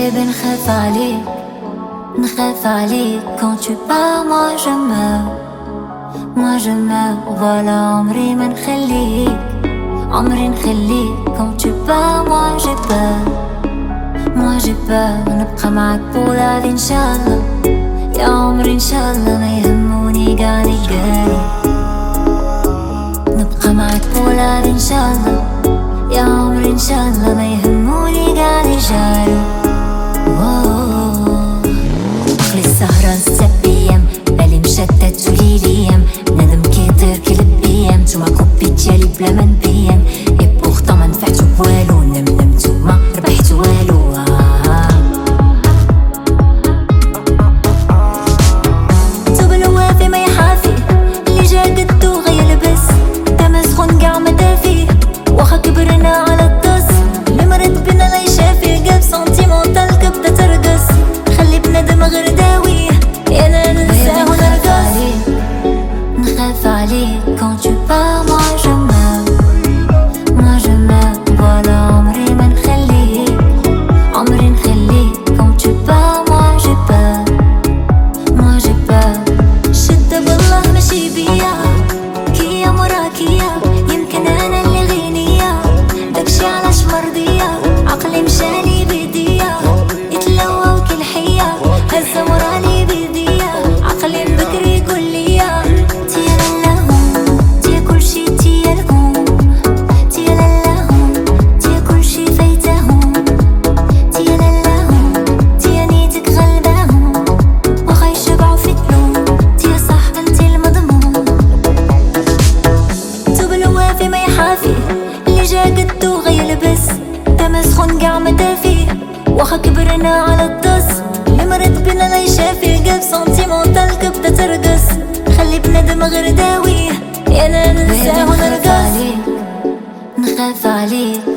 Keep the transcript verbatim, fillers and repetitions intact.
bébé نخاف عليك نخاف عليك quand tu pars moi je meurs moi je meurs voilà عمري ما نخليك عمري نخليك quand tu pars moi j'ai peur moi j'ai peur نبقى معاك pour la vie إنشالله يا عمري إنشالله ما يهموني قاع اللي قالي نبقى معاك pour la vie إنشالله يا عمري إنشالله ما يهموني قاع اللي جالي عقلي السهران ست أيام بالي مشتت وليليام بنادم كيطير كيلب أيام نتوما كوبي ديالي بلا ما نبين إي بوغطون ما نفعتو بوالو نم نمتوما ربحتو والو توب الوافي ما يحافي اللي جا قدو غيلبس دم سخون قاع ما دافي واخا كبرنا على الطس اللي مرض بنا لا يشافي قلب سنتيمونتال كبدا ترقص خلي بنادم غير داوي انا ننساه ونرقص نخاف عليك quand tu pars moi je meurs moi je meurs voilà عمري ما نخليك عمري نخليك quand tu pars moi j'ai peur moi j'ai peur شدة بالله ماشي بيا كيا مراكيا يمكن انا اللي غينيا داكشي علاش مرضية عقلي مشاني بيديا يتلوى وكل حية هزة مراني بيديا عقلي بكري يقول ليا تيا للاهم تيا كلشي تيا لهم تيا للاهم تيا كلشي فايتاهم تيا للاهم تيا نيتك غلباهم واخا يشبعو في التلوم تيا صح انتي المضمون توب الوافي ما يحافي اللي جا قدو غيلبس دم سخون قاع ما دافي واخا كبرنا على الطس اللي مرض بنا لا يشافي قلب سنتيمونتال كبدا ترقص خلي بنادم غير داوي انا ننساه ونرقص نخاف عليك